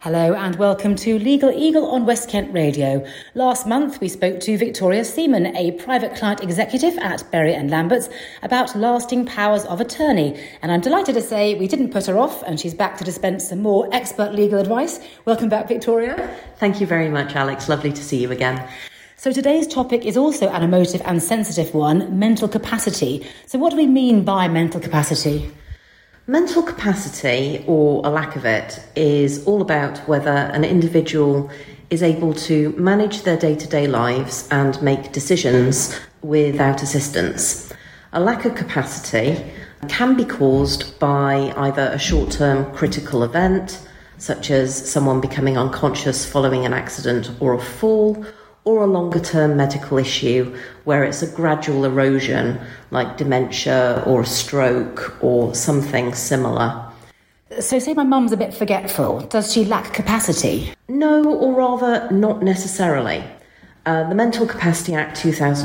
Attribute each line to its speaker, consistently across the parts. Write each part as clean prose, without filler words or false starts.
Speaker 1: Hello and welcome to Legal Eagle on West Kent Radio. Last month we spoke to Victoria Seaman, a private client executive at Berry and Lambert's, about lasting powers of attorney. And I'm delighted to say we didn't put her off and she's back to dispense some more expert legal advice. Welcome back, Victoria.
Speaker 2: Thank you very much, Alex. Lovely to see you again.
Speaker 1: So today's topic is also an emotive and sensitive one, mental capacity. So what do we mean by mental capacity?
Speaker 2: Mental capacity, or a lack of it, is all about whether an individual is able to manage their day-to-day lives and make decisions without assistance. A lack of capacity can be caused by either a short-term critical event, such as someone becoming unconscious following an accident or a fall, or a longer-term medical issue where it's a gradual erosion like dementia or a stroke or something similar.
Speaker 1: So say my mum's a bit forgetful. Does she lack capacity?
Speaker 2: No, or rather not necessarily. The Mental Capacity Act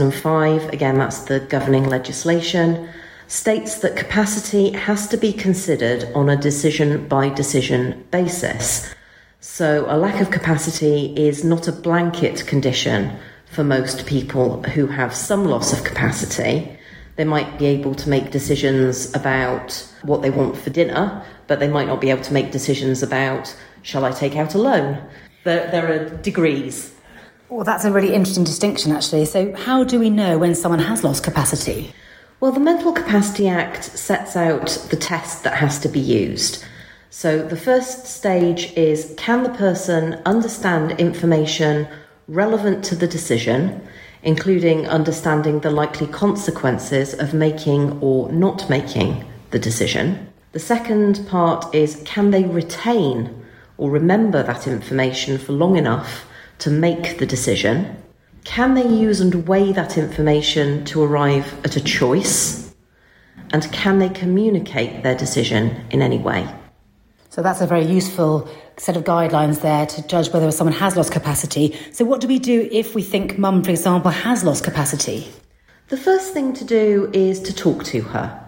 Speaker 2: 2005, again that's the governing legislation, states that capacity has to be considered on a decision-by-decision basis. So a lack of capacity is not a blanket condition for most people who have some loss of capacity. They might be able to make decisions about what they want for dinner, but they might not be able to make decisions about, shall I take out a loan? There are degrees.
Speaker 1: Well, that's a really interesting distinction, actually. So how do we know when someone has lost capacity?
Speaker 2: Well, the Mental Capacity Act sets out the test that has to be used. So the first stage is, can the person understand information relevant to the decision, including understanding the likely consequences of making or not making the decision? The second part is, can they retain or remember that information for long enough to make the decision? Can they use and weigh that information to arrive at a choice? And can they communicate their decision in any way?
Speaker 1: So that's a very useful set of guidelines there to judge whether someone has lost capacity. So what do we do if we think mum, for example, has lost capacity?
Speaker 2: The first thing to do is to talk to her.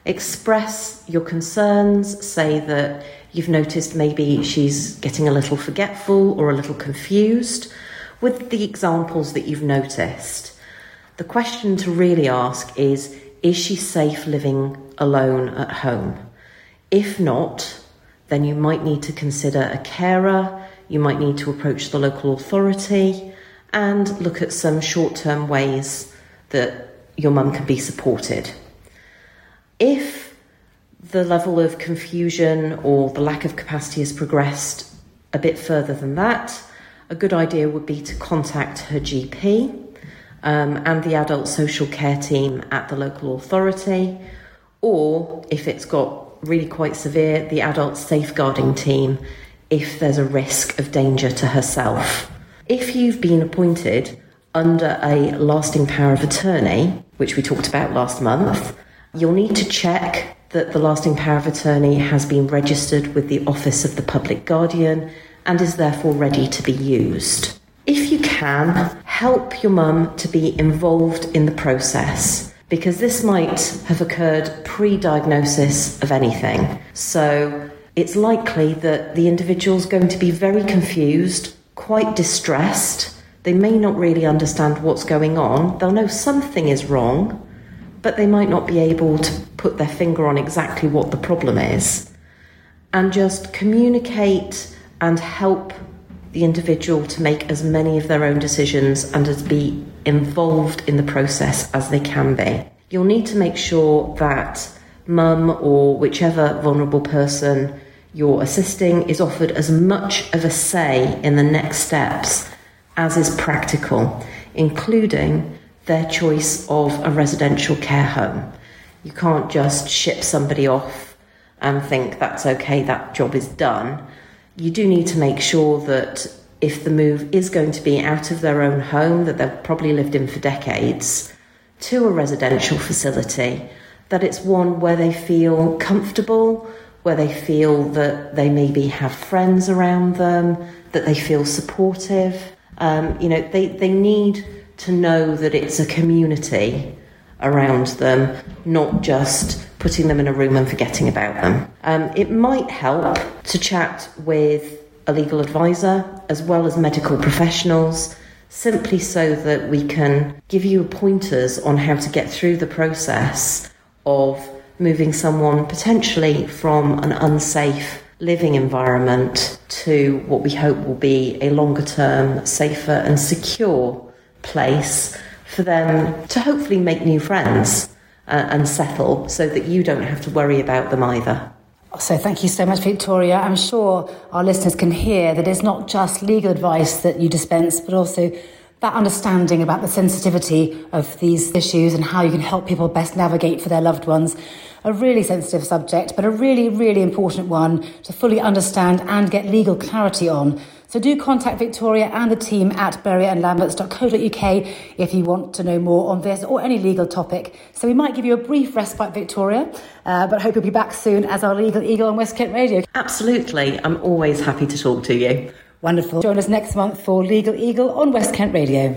Speaker 2: Express your concerns, say that you've noticed maybe she's getting a little forgetful or a little confused with the examples that you've noticed. The question to really ask is she safe living alone at home? If not, then you might need to consider a carer, you might need to approach the local authority and look at some short-term ways that your mum can be supported. If the level of confusion or the lack of capacity has progressed a bit further than that, a good idea would be to contact her GP and the adult social care team at the local authority, or if it's got really quite severe, the adult safeguarding team if there's a risk of danger to herself. If you've been appointed under a lasting power of attorney, which we talked about last month, you'll need to check that the lasting power of attorney has been registered with the Office of the Public Guardian and is therefore ready to be used. If you can, help your mum to be involved in the process, because this might have occurred pre-diagnosis of anything. So it's likely that the individual's going to be very confused, quite distressed. They may not really understand what's going on. They'll know something is wrong, but they might not be able to put their finger on exactly what the problem is. And just communicate and help the individual to make as many of their own decisions and to be involved in the process as they can be. You'll need to make sure that mum or whichever vulnerable person you're assisting is offered as much of a say in the next steps as is practical, including their choice of a residential care home. You can't just ship somebody off and think that's okay, that job is done. You do need to make sure that if the move is going to be out of their own home that they've probably lived in for decades to a residential facility, that it's one where they feel comfortable, where they feel that they maybe have friends around them, that they feel supportive. They need to know that it's a community around them, not just putting them in a room and forgetting about them. It might help to chat with a legal advisor as well as medical professionals, simply so that we can give you pointers on how to get through the process of moving someone potentially from an unsafe living environment to what we hope will be a longer term, safer and secure place for them to hopefully make new friends and settle, so that you don't have to worry about them either.
Speaker 1: So thank you so much, Victoria. I'm sure our listeners can hear that it's not just legal advice that you dispense, but also that understanding about the sensitivity of these issues and how you can help people best navigate for their loved ones. A really sensitive subject, but a really, really important one to fully understand and get legal clarity on. So do contact Victoria and the team at buryandlamberts.co.uk if you want to know more on this or any legal topic. So we might give you a brief respite, Victoria, but hope you'll be back soon as our Legal Eagle on West Kent Radio.
Speaker 2: Absolutely. I'm always happy to talk to you.
Speaker 1: Wonderful. Join us next month for Legal Eagle on West Kent Radio.